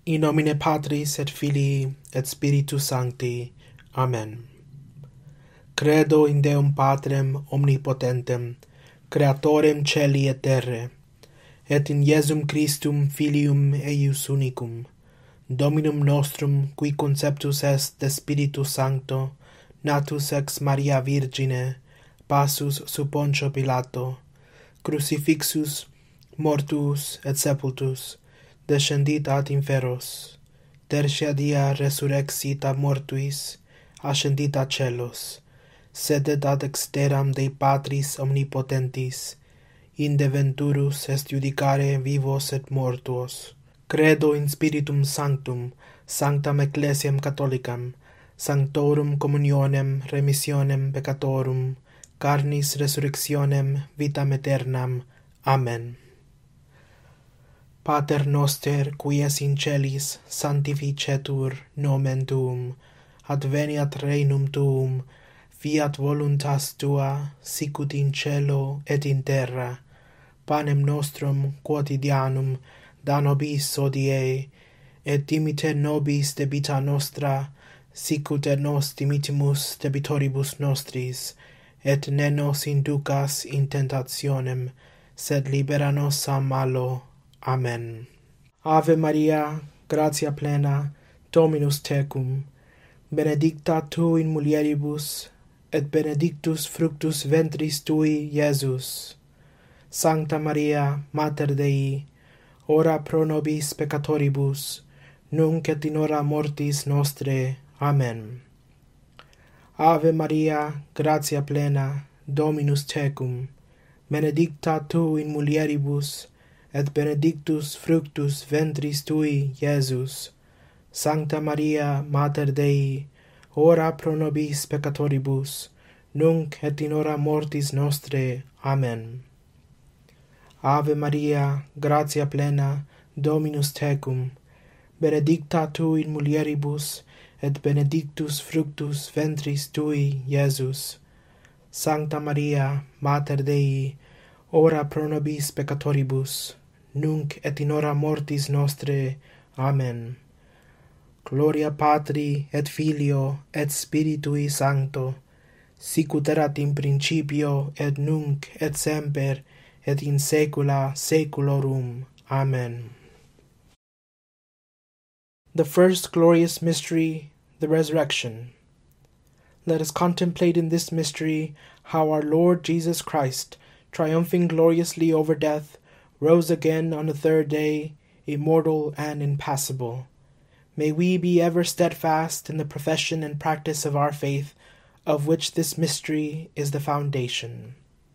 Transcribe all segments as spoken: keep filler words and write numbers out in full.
In nomine Patris et Filii et Spiritus Sancti. Amen. Credo in Deum Patrem omnipotentem, Creatorem celi et terrae, et in Iesum Christum Filium eius unicum, Dominum nostrum, qui conceptus est de Spiritus Sancto, natus ex Maria Virgine, passus sub Poncio Pilato, crucifixus, mortuus et sepultus, descendit ad inferos, tertia dia resurrexit ab mortuis, ascendit ad celos, sedet ad exteram Dei Patris omnipotentis, inde venturus est judicare vivos et mortuos. Credo in Spiritum Sanctum, sanctam Ecclesiam Catholicam, sanctorum communionem remissionem peccatorum, carnis resurrectionem vitam aeternam. Amen. Pater noster, qui es in celis, sanctificetur nomen tuum, adveniat regnum tuum, fiat voluntas tua, sicut in cielo et in terra. Panem nostrum quotidianum da nobis hodie, et dimite nobis debita nostra, sicut et nos dimittimus debitoribus nostris, et ne nos inducas in tentationem, sed libera nos a malo. Amen. Ave Maria, gratia plena, Dominus tecum, benedicta tu in mulieribus, et benedictus fructus ventris tui, Iesus. Sancta Maria, Mater Dei, ora pro nobis peccatoribus, nunc et in hora mortis nostre. Amen. Ave Maria, gratia plena, Dominus tecum, benedicta tu in mulieribus, et benedictus fructus ventris tui, Iesus. Sancta Maria, Mater Dei, ora pro nobis peccatoribus, nunc et in hora mortis nostre. Amen. Ave Maria, gratia plena, Dominus tecum, benedicta tu in mulieribus, et benedictus fructus ventris tui, Iesus. Sancta Maria, Mater Dei, ora pro nobis peccatoribus, nunc et in hora mortis nostre. Amen. Gloria Patri et Filio et Spiritui Sancto, sicut erat in principio et nunc et semper et in saecula saeculorum. Amen. The first glorious mystery, the resurrection. Let us contemplate in this mystery how our Lord Jesus Christ, triumphing gloriously over death, rose again on the third day, immortal and impassible. May we be ever steadfast in the profession and practice of our faith, of which this mystery is the foundation.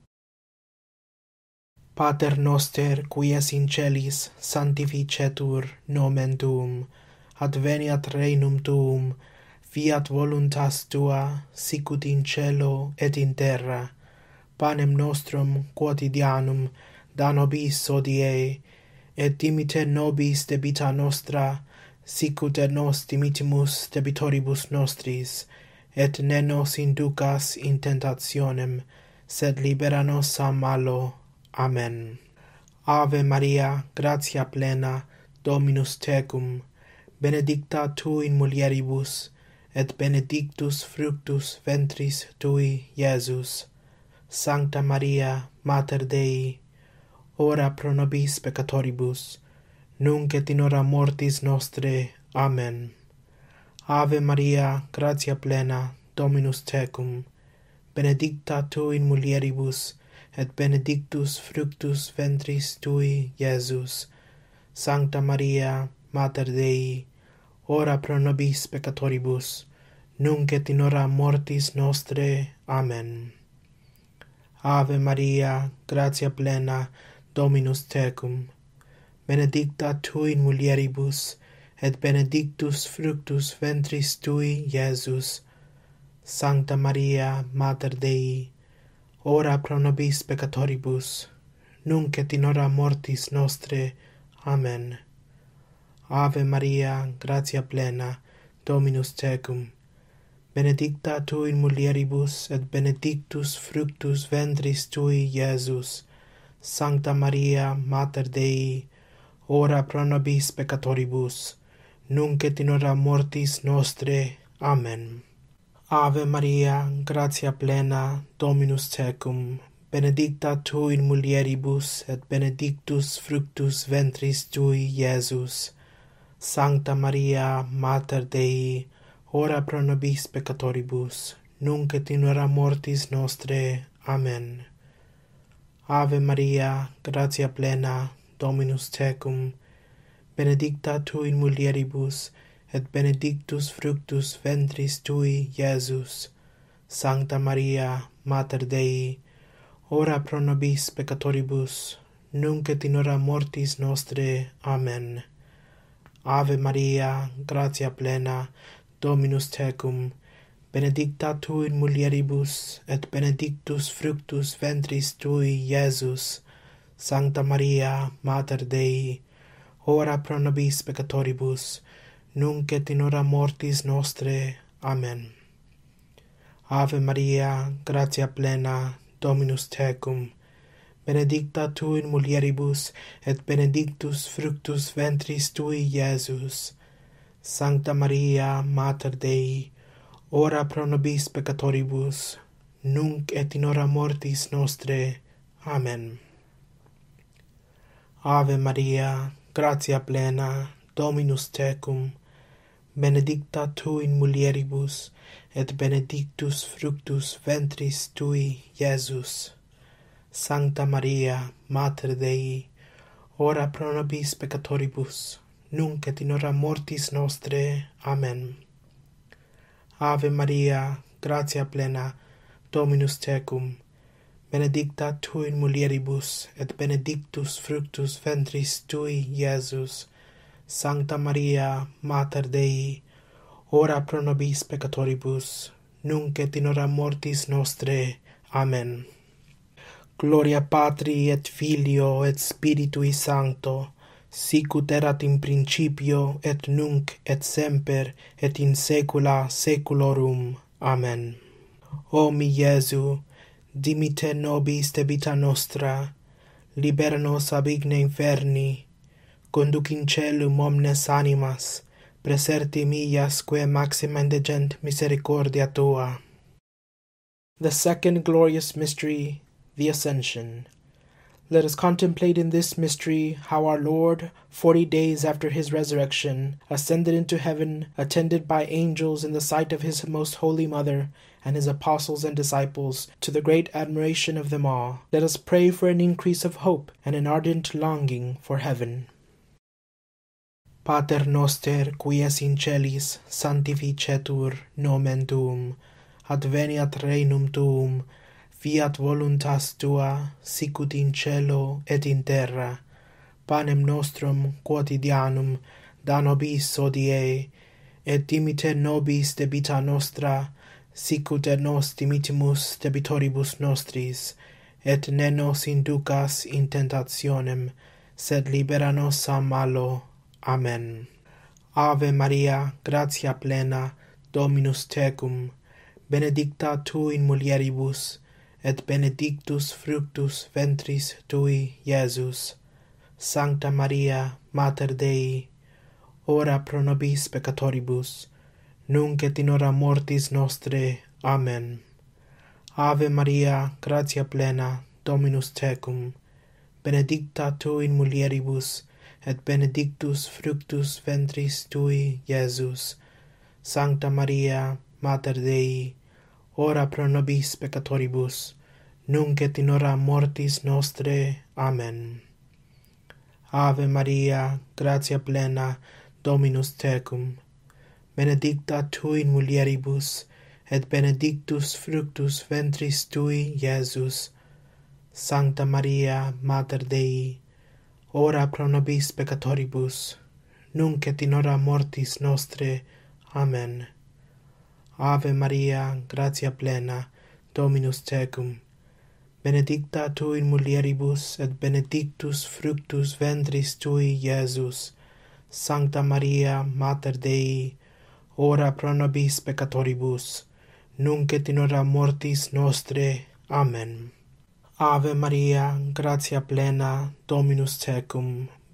Pater noster, qui es in celis, sanctificetur nomen tuum, adveniat regnum tuum, fiat voluntas tua, sicut in cielo et in terra. Panem nostrum quotidianum da nobis hodie, et dimite nobis debita nostra, sicut et nos dimittimus debitoribus nostris, et ne nos inducas in tentationem, sed libera nos a malo. Amen. Ave Maria, gratia plena, Dominus tecum, benedicta tu in mulieribus, et benedictus fructus ventris tui, Iesus. Sancta Maria, Mater Dei, ora pro nobis peccatoribus, nunc et in hora mortis nostre. Amen. Ave Maria, gratia plena, Dominus tecum, benedicta tu in mulieribus, et benedictus fructus ventris tui, Iesus. Sancta Maria, Mater Dei, ora pro nobis peccatoribus, nunc et in hora mortis nostre. Amen. Ave Maria, gratia plena, Dominus tecum, benedicta tu in mulieribus, et benedictus fructus ventris tui, Iesus. Sancta Maria, Mater Dei, ora pro nobis peccatoribus, nunc et in hora mortis nostre. Amen. Ave Maria, gratia plena, Dominus tecum, benedicta tu in mulieribus, et benedictus fructus ventris tui, Iesus. Sancta Maria, Mater Dei, ora pro nobis peccatoribus, nunc et in hora mortis nostre. Amen. Ave Maria, gratia plena, Dominus tecum, benedicta tu in mulieribus, et benedictus fructus ventris tui, Iesus. Sancta Maria, Mater Dei, ora pro nobis peccatoribus, nunc et in hora mortis nostre. Amen. Ave Maria, gratia plena, Dominus tecum, benedicta tu in mulieribus, et benedictus fructus ventris tui, Iesus. Sancta Maria, Mater Dei, ora pro nobis peccatoribus, nunc et in hora mortis nostre. Amen. Ave Maria, gratia plena, Dominus tecum, benedicta tu in mulieribus, et benedictus fructus ventris tui, Iesus. Sancta Maria, Mater Dei, ora pro nobis peccatoribus, nunc et in hora mortis nostre. Amen. Ave Maria, gratia plena, Dominus tecum, benedicta tu in mulieribus, et benedictus fructus ventris tui, Iesus. Sancta Maria, Mater Dei, ora pro nobis peccatoribus, nunc et in hora mortis nostre. Amen. Ave Maria, gratia plena, Dominus tecum, benedicta tu in mulieribus, et benedictus fructus ventris tui, Iesus. Sancta Maria, Mater Dei, ora pro nobis peccatoribus, nunc et in hora mortis nostre. Amen. Ave Maria, gratia plena, Dominus tecum, benedicta tu in mulieribus, et benedictus fructus ventris tui, Iesus. Sancta Maria, Mater Dei, ora pro nobis peccatoribus, nunc et in hora mortis nostre. Amen. Gloria Patri et Filio et Spiritui Sancto, sicut erat in principio et nunc et semper et in saecula saeculorum. Amen. O mi Iesu, dimite nobis debita nostra, libera nos ab igne inferni, conduc in caelum omnes animas, preserti mias quae maxima indigent misericordia tua. The second glorious mystery, the Ascension. Let us contemplate in this mystery how our Lord, forty days after his resurrection, ascended into heaven, attended by angels in the sight of his most holy Mother, and his apostles and disciples, to the great admiration of them all. Let us pray for an increase of hope and an ardent longing for heaven. Pater noster, qui es in celis, sanctificetur nomen tuum, adveniat regnum tuum, fiat voluntas tua, sicut in cielo et in terra. Panem nostrum quotidianum da nobis hodie, et dimite nobis debita nostra, sicut et nos dimitimus debitoribus nostris, et ne nos inducas in tentationem, sed libera nos a malo. Amen. Ave Maria, gratia plena, Dominus tecum, benedicta tu in mulieribus, et benedictus fructus ventris tui, Iesus. Sancta Maria, Mater Dei, ora pro nobis peccatoribus, nunc et in hora mortis nostre. Amen. Ave Maria, gratia plena, Dominus tecum, benedicta tu in mulieribus, et benedictus fructus ventris tui, Iesus. Sancta Maria, Mater Dei, ora pro nobis peccatoribus, nunc et in hora mortis nostre. Amen. Ave Maria, gratia plena, Dominus tecum, benedicta tu in mulieribus, et benedictus fructus ventris tui, Iesus. Sancta Maria, Mater Dei, ora pro nobis peccatoribus, nunc et in hora mortis nostre. Amen. Ave Maria, gratia plena, Dominus tecum, benedicta tu in mulieribus, et benedictus fructus ventris tui, Iesus. Sancta Maria, Mater Dei, ora pro nobis peccatoribus, nunc et in hora mortis nostre. Amen. Ave Maria, gratia plena, Dominus tecum,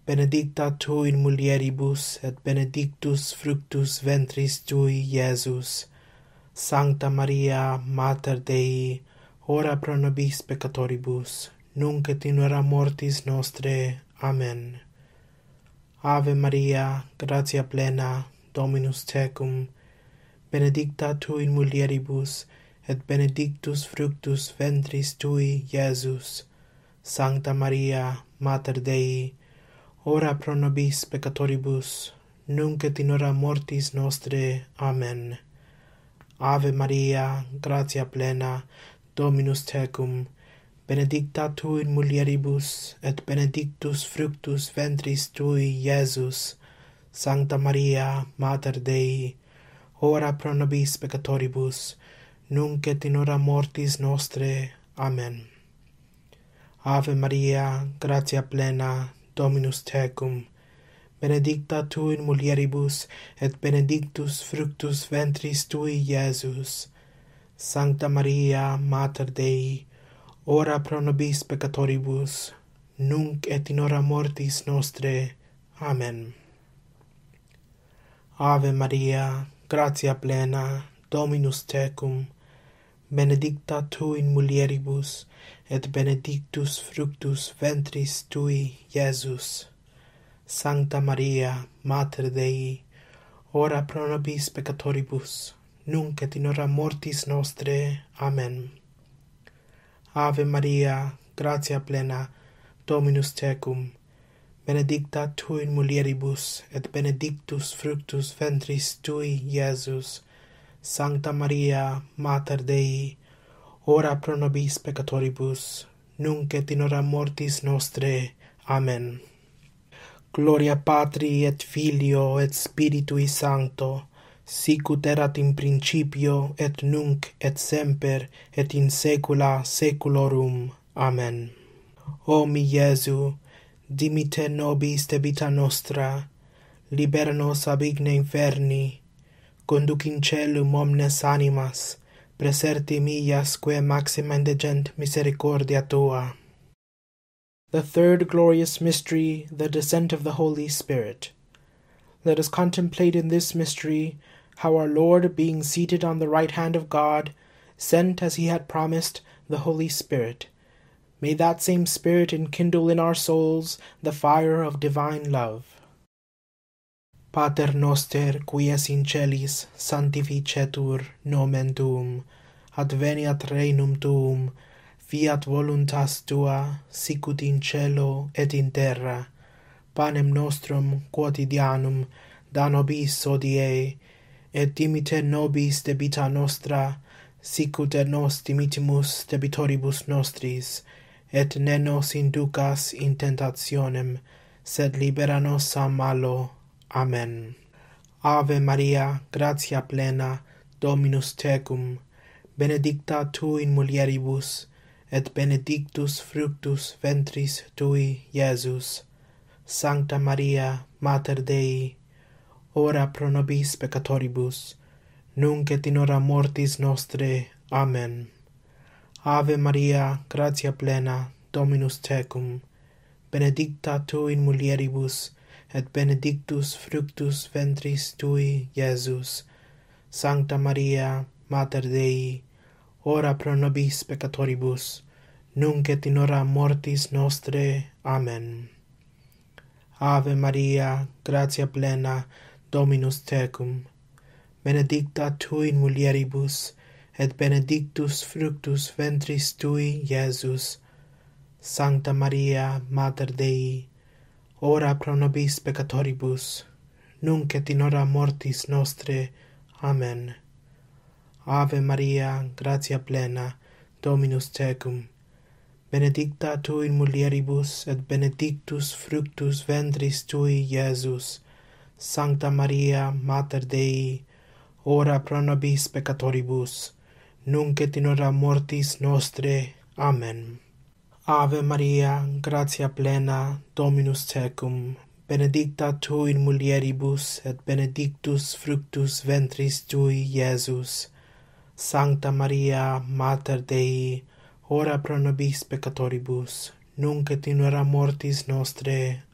benedicta tu in mulieribus, et benedictus fructus ventris tui, Iesus. Sancta Maria, Mater Dei, ora pro nobis peccatoribus, nunc et in hora mortis nostrae. Amen. Ave Maria, gratia plena, Dominus tecum, benedicta tu in mulieribus, et benedictus fructus ventris tui, Iesus. Sancta Maria, Mater Dei, ora pro nobis peccatoribus, nunc et in hora mortis nostrae. Amen. Ave Maria, gratia plena, Dominus tecum, benedicta tu in mulieribus, et benedictus fructus ventris tui, Iesus. Sancta Maria, Mater Dei, ora pro nobis peccatoribus, nunc et in hora mortis nostrae. Amen. Ave Maria, gratia plena, Dominus tecum, benedicta tu in mulieribus, et benedictus fructus ventris tui, Iesus. Sancta Maria, Mater Dei, ora pro nobis peccatoribus, nunc et in hora mortis nostrae. Amen. Ave Maria, gratia plena, Dominus tecum, benedicta tu in mulieribus, et benedictus fructus ventris tui, Iesus. Sancta Maria, Mater Dei, ora pro nobis peccatoribus, nunc et in hora mortis nostrae. Amen. Ave Maria, gratia plena, Dominus tecum, benedicta tu in mulieribus, et benedictus fructus ventris tui, Iesus. Sancta Maria, Mater Dei, ora pro nobis peccatoribus, nunc et in hora mortis nostrae. Amen. Gloria Patri et Filio et Spiritui Sancto, sicut erat in principio et nunc et semper et in saecula saeculorum. Amen. O mi Iesu, dimite nobis debita nostra, libera nos ab igne inferni, conduc in caelum omnes animas, preserti mias quae maxima indigent misericordia tua. The third glorious mystery, the descent of the Holy Spirit. Let us contemplate in this mystery how our Lord, being seated on the right hand of God, sent, as he had promised, the Holy Spirit. May that same Spirit enkindle in our souls the fire of divine love. Pater noster, qui es in celis, sanctificetur nomen tuum, adveniat regnum tuum, fiat voluntas tua, sicut in cielo et in terra. Panem nostrum quotidianum da nobis hodie, et dimite nobis debita nostra, sicut et nos dimitimus debitoribus nostris, et ne nos inducas in tentationem, sed libera nos a malo. Amen. Ave Maria, gratia plena, Dominus tecum, benedicta tu in mulieribus, et benedictus fructus ventris tui, Iesus. Sancta Maria, Mater Dei, ora pro nobis peccatoribus, nunc et in hora mortis nostrae. Amen. Ave Maria, gratia plena, Dominus tecum, benedicta tu in mulieribus, et benedictus fructus ventris tui, Iesus. Sancta Maria, Mater Dei, ora pro nobis peccatoribus, nunc et in hora mortis nostrae. Amen. Ave Maria, gratia plena, Dominus tecum, benedicta tu in mulieribus, et benedictus fructus ventris tui, Iesus. Sancta Maria, Mater Dei, ora pro nobis peccatoribus, nunc et in hora mortis nostrae. Amen. Ave Maria, gratia plena, Dominus tecum, benedicta tu in mulieribus, et benedictus fructus ventris tui, Iesus. Sancta Maria, Mater Dei, ora pro nobis peccatoribus, nunc et in hora mortis nostrae. Amen. Ave Maria, gratia plena, Dominus tecum, benedicta tu in mulieribus, et benedictus fructus ventris tui, Iesus. Sancta Maria, Mater Dei, ora pro nobis peccatoribus, nunc et in hora mortis nostrae.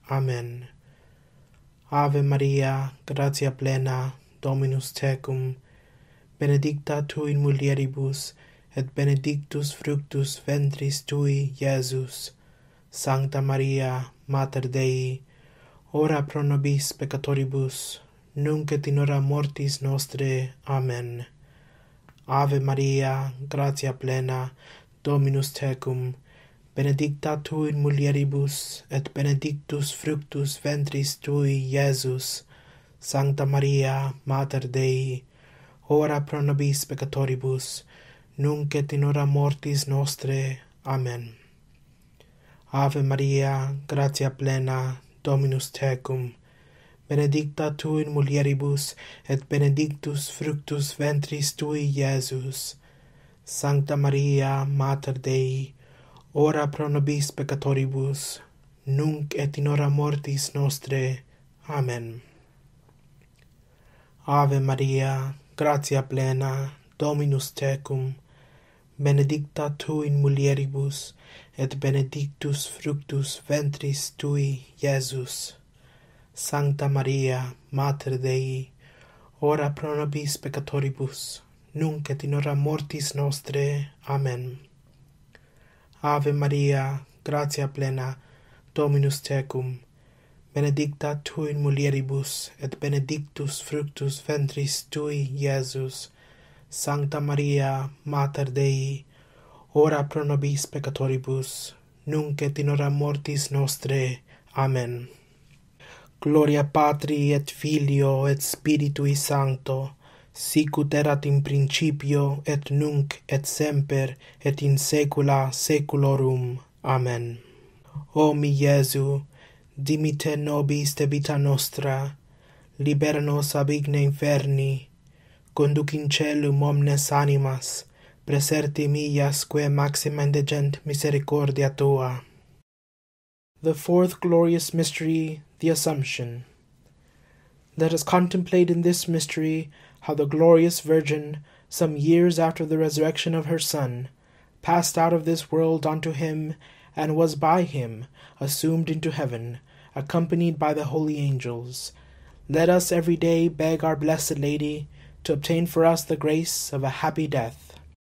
Amen. Ave Maria, gratia plena, Dominus tecum, benedicta tu in mulieribus, et benedictus fructus ventris tui, Iesus. Sancta Maria, Mater Dei, ora pro nobis peccatoribus, nunc et in hora mortis nostre. Amen. Ave Maria, gratia plena, Dominus tecum, benedicta tu in mulieribus, et benedictus fructus ventris tui, Iesus. Sancta Maria, Mater Dei, ora pro nobis peccatoribus, nunc et in hora mortis nostre. Amen. Ave Maria, gratia plena, Dominus tecum, benedicta tu in mulieribus, et benedictus fructus ventris tui, Iesus. Sancta Maria, Mater Dei, ora pro nobis peccatoribus, nunc et in hora mortis nostre. Amen. Ave Maria, gratia plena, Dominus tecum, benedicta tu in mulieribus, et benedictus fructus ventris tui, Iesus. Sancta Maria, Mater Dei, ora pro nobis peccatoribus, nunc et in hora mortis nostre. Amen. Ave Maria, gratia plena, Dominus tecum, benedicta tu in mulieribus, et benedictus fructus ventris tui, Iesus. Sancta Maria, Mater Dei, ora pro nobis peccatoribus, nunc et in hora mortis nostre. Amen. Gloria Patri et Filio et Spiritui Sancto, sicut erat in principio et nunc et semper et in saecula saeculorum. Amen. O mi Iesu, dimite nobis de vita nostra, libera nos ab igne inferni, conduc in caelum omnes animas, preserti mias quae maxima indigent misericordia tua. The fourth glorious mystery, the Assumption. Let us contemplate in this mystery how the glorious Virgin, some years after the resurrection of her Son, passed out of this world unto him, and was by him assumed into heaven, accompanied by the holy angels. Let us every day beg our Blessed Lady to obtain for us the grace of a happy death.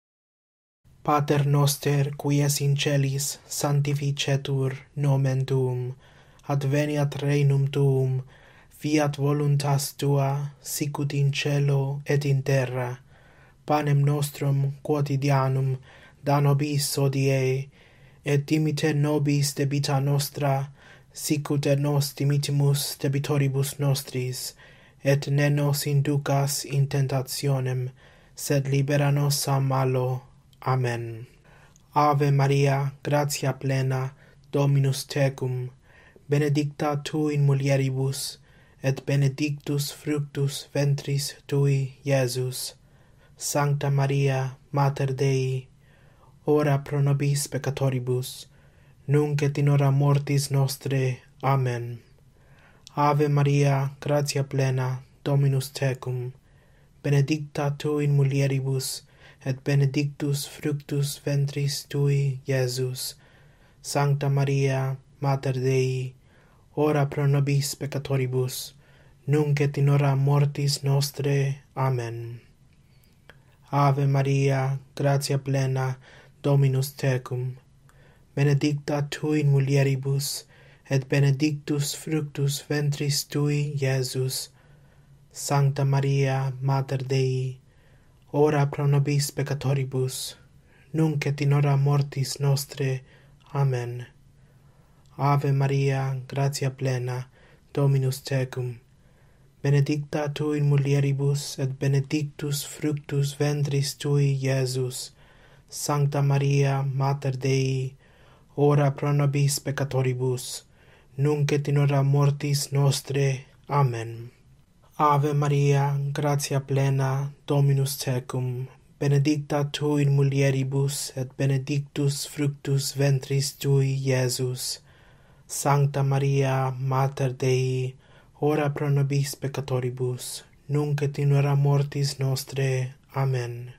Pater noster, qui es in celis, sanctificetur nomen tuum, adveniat regnum tuum, fiat voluntas tua, sicut in cielo et in terra. Panem nostrum quotidianum da nobis hodie, et dimite nobis debita nostra, sicut et nos dimitimus debitoribus nostris, et ne nos inducas in tentationem, sed libera nos a malo. Amen. Ave Maria, gratia plena, Dominus tecum, benedicta tu in mulieribus, et benedictus fructus ventris tui, Iesus. Sancta Maria, Mater Dei, ora pro nobis peccatoribus, nunc et in hora mortis nostre. Amen. Ave Maria, gratia plena, Dominus tecum, benedicta tu in mulieribus, et benedictus fructus ventris tui, Iesus. Sancta Maria, Mater Dei, ora pro nobis peccatoribus, nunc et in hora mortis nostre. Amen. Ave Maria, gratia plena, Dominus tecum, benedicta tu in mulieribus, et benedictus fructus ventris tui, Iesus. Sancta Maria, Mater Dei, ora pro nobis peccatoribus, nunc et in hora mortis nostre. Amen. Ave Maria, gratia plena, Dominus tecum, benedicta tu in mulieribus, et benedictus fructus ventris tui, Iesus. Sancta Maria, Mater Dei, ora pro nobis peccatoribus, nunc et in hora mortis nostre. Amen. Ave Maria, gratia plena, Dominus tecum, benedicta tu in mulieribus, et benedictus fructus ventris tui, Iesus. Sancta Maria, Mater Dei, ora pro nobis peccatoribus, nunc et in hora mortis nostre. Amen.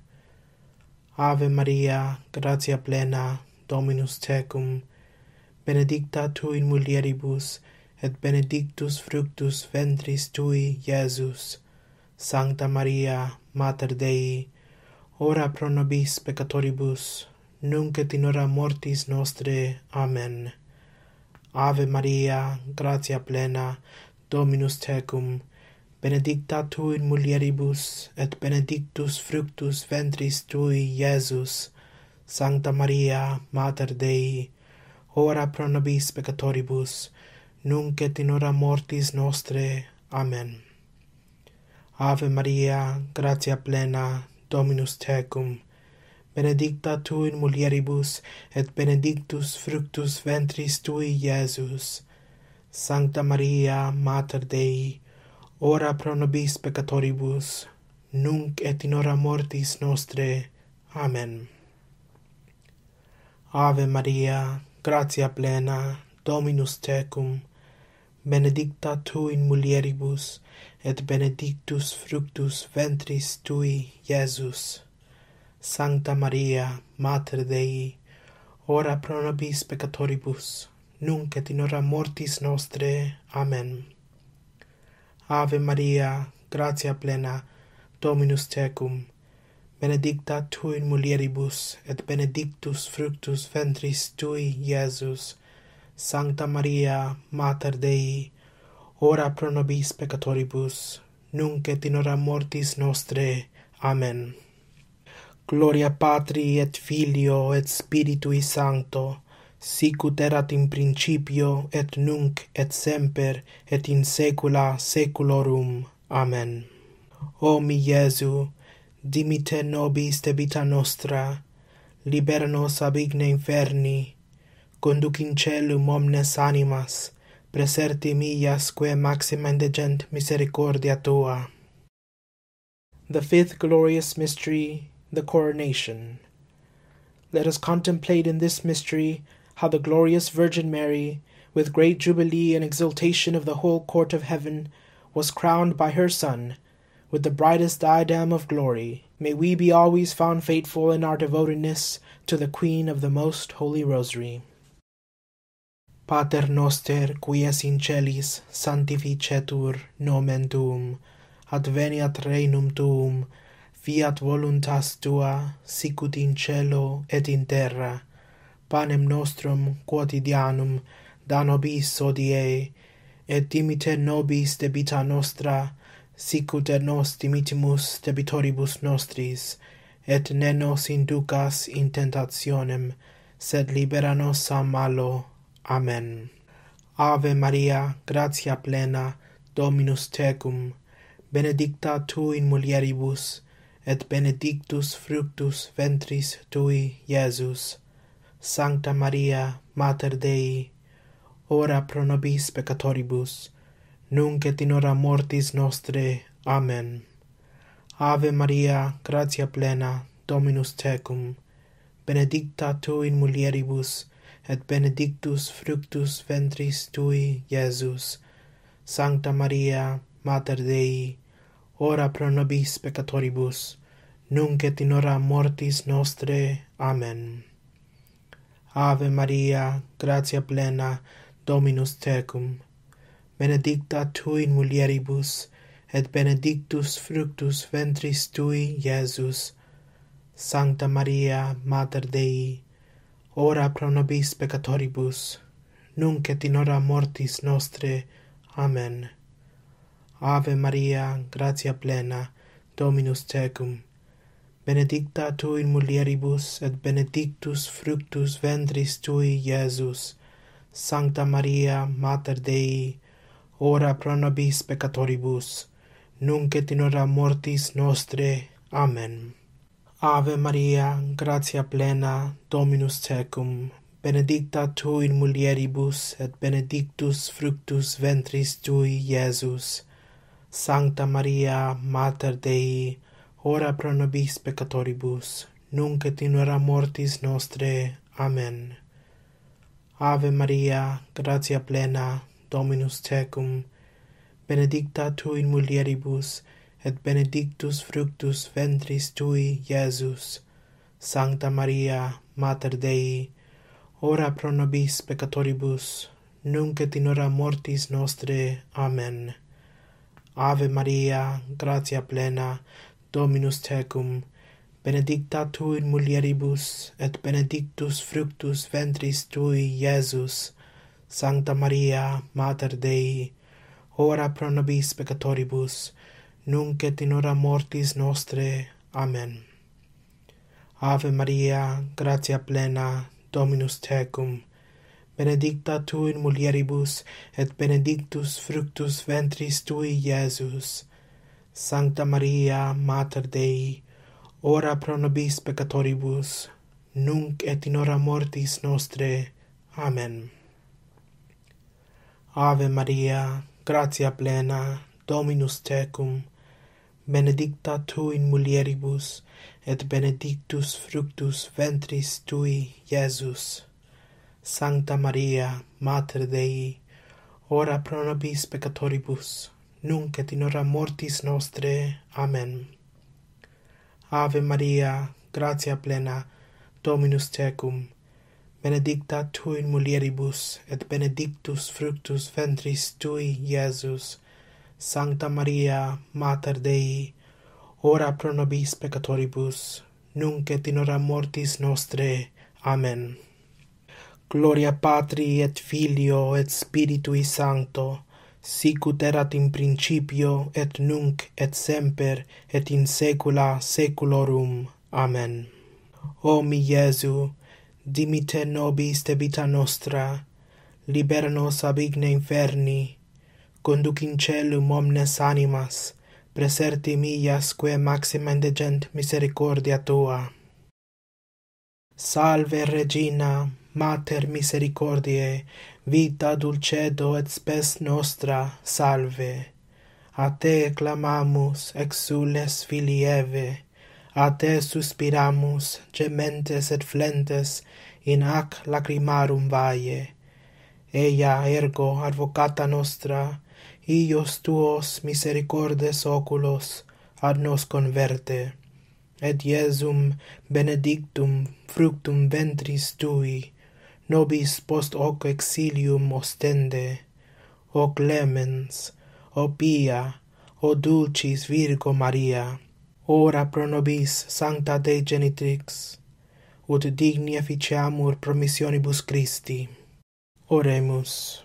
Ave Maria, gratia plena, Dominus tecum, benedicta tu in mulieribus, et benedictus fructus ventris tui, Iesus. Sancta Maria, Mater Dei, ora pro nobis peccatoribus, nunc et in hora mortis nostre. Amen. Ave Maria, gratia plena, Dominus tecum, benedicta tu in mulieribus, et benedictus fructus ventris tui, Iesus. Sancta Maria, Mater Dei, ora pro nobis peccatoribus, nunc et in hora mortis nostre. Amen. Ave Maria, gratia plena, Dominus tecum, benedicta tu in mulieribus, et benedictus fructus ventris tui, Iesus. Sancta Maria, Mater Dei, ora pro nobis peccatoribus, nunc et in hora mortis nostre. Amen. Ave Maria, gratia plena, Dominus tecum, benedicta tu in mulieribus, et benedictus fructus ventris tui, Iesus. Sancta Maria, Mater Dei, ora pro nobis peccatoribus, nunc et in hora mortis nostre. Amen. Ave Maria, gratia plena, Dominus tecum, benedicta tu in mulieribus, et benedictus fructus ventris tui, Iesus. Sancta Maria, Mater Dei, ora pro nobis peccatoribus, nunc et in hora mortis nostre. Amen. Gloria Patri et Filio et Spiritui Sancto, sicut erat in principio et nunc et semper et in saecula saeculorum. Amen. O mi Iesu, dimite nobis debita nostra, libera nos ab igne inferni, conduc in caelum omnes animas, preserti mias quae maxima indigent misericordia tua. The fifth glorious mystery, the coronation. Let us contemplate in this mystery how the glorious Virgin Mary, with great jubilee and exultation of the whole court of heaven, was crowned by her Son with the brightest diadem of glory. May we be always found faithful in our devotedness to the Queen of the Most Holy Rosary. Pater noster, qui es in celis, sanctificetur nomen tuum, adveniat regnum tuum, fiat voluntas tua, sicut in cielo et in terra. Panem nostrum quotidianum da nobis hodie, et dimite nobis debita nostra, sicut et nos dimitimus debitoribus nostris, et ne nos inducas in tentationem, sed libera nos a malo. Amen. Ave Maria, gratia plena, Dominus tecum, benedicta tu in mulieribus, et benedictus fructus ventris tui, Iesus. Sancta Maria, Mater Dei, ora pro nobis peccatoribus, nunc et in hora mortis nostre. Amen. Ave Maria, gratia plena, Dominus tecum, benedicta tu in mulieribus, et benedictus fructus ventris tui, Iesus. Sancta Maria, Mater Dei, ora pro nobis peccatoribus, nunc et in hora mortis nostre. Amen. Ave Maria, gratia plena, Dominus tecum, benedicta tu in mulieribus, et benedictus fructus ventris tui, Iesus. Sancta Maria, Mater Dei, ora pro nobis peccatoribus, nunc et in hora mortis nostre. Amen. Ave Maria, gratia plena, Dominus tecum, benedicta tu in mulieribus, et benedictus fructus ventris tui, Iesus. Sancta Maria, Mater Dei, ora pro nobis peccatoribus, nunc et in hora mortis nostre. Amen. Ave Maria, gratia plena, Dominus tecum, benedicta tu in mulieribus, et benedictus fructus ventris tui, Iesus. Sancta Maria, Mater Dei, ora pro nobis peccatoribus, nunc et in hora mortis nostre. Amen. Ave Maria, gratia plena, Dominus tecum, benedicta tu in mulieribus, et benedictus fructus ventris tui, Iesus. Sancta Maria, Mater Dei, ora pro nobis peccatoribus, nunc et in hora mortis nostre. Amen. Ave Maria, gratia plena, Dominus tecum, benedicta tu in mulieribus, et benedictus fructus ventris tui, Iesus. Sancta Maria, Mater Dei, ora pro nobis peccatoribus, nunc et in hora mortis nostre. Amen. Ave Maria, gratia plena, Dominus tecum, benedicta tu in mulieribus, et benedictus fructus ventris tui, Iesus. Sancta Maria, Mater Dei, ora pro nobis peccatoribus, nunc et in hora mortis nostre. Amen. Ave Maria, gratia plena, Dominus tecum, benedicta tu in mulieribus, et benedictus fructus ventris tui, Iesus. Sancta Maria, Mater Dei, ora pro nobis peccatoribus, nunc et in hora mortis nostre. Amen. Ave Maria, gratia plena, Dominus tecum, benedicta tu in mulieribus, et benedictus fructus ventris tui, Iesus. Sancta Maria, Mater Dei, ora pro nobis peccatoribus, nunc et in hora mortis nostre. Amen. Gloria Patri et Filio et Spiritui Sancto, sicut erat in principio et nunc et semper et in saecula saeculorum. Amen. O mi Iesu, dimite nobis debita nostra, libera nos ab igne inferni, conduc in caelum omnes animas, preserti mias quae maxima indegent misericordia tua. Salve Regina, Mater misericordiae, vita dulcedo et spes nostra, salve. A te clamamus, exules filii Eve, a te suspiramus, gementes et flentes, in ac lacrimarum valle. Ea ergo advocata nostra, ios tuos misericordes oculos, ad nos converte, et Iesum benedictum fructum ventris tui, nobis post hoc exilium ostende. O clemens, o pia, o dulcis Virgo Maria, ora pro nobis sancta Dei genitrix, ut digni efficiamur promissionibus Christi. Oremus.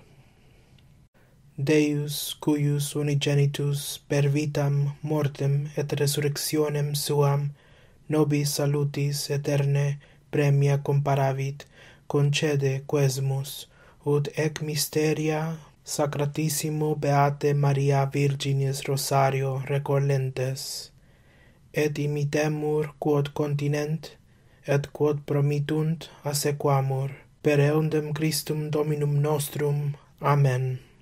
Deus, cuius unigenitus per vitam, mortem et resurrectionem suam, nobis salutis eterne premia comparavit, concede quesmus, ut ec mysteria sacratissimo beate Maria Virginis Rosario recollentes, et imitemur quod continent, et quod promittunt assequamur, per eundem Christum Dominum nostrum. Amen.